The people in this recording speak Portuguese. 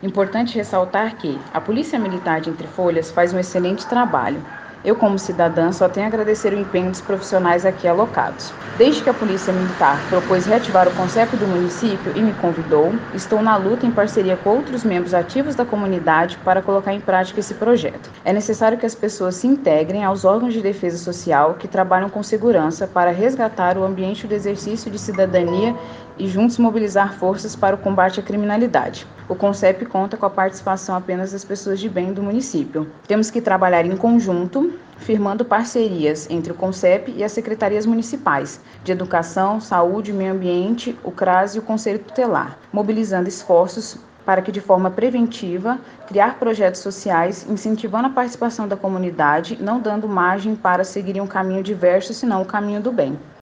Importante ressaltar que a Polícia Militar de Entre Folhas faz um excelente trabalho. Eu, como cidadã, só tenho a agradecer o empenho dos profissionais aqui alocados. Desde que a Polícia Militar propôs reativar o Conceep do município e me convidou, estou na luta em parceria com outros membros ativos da comunidade para colocar em prática esse projeto. É necessário que as pessoas se integrem aos órgãos de defesa social que trabalham com segurança para resgatar o ambiente do exercício de cidadania e juntos mobilizar forças para o combate à criminalidade. O Conceep conta com a participação apenas das pessoas de bem do município. Temos que trabalhar em conjunto, firmando parcerias entre o Conceep e as secretarias municipais de Educação, Saúde, Meio Ambiente, o CRAS e o Conselho Tutelar, mobilizando esforços para que, de forma preventiva, criar projetos sociais, incentivando a participação da comunidade, não dando margem para seguirem um caminho diverso, senão o caminho do bem.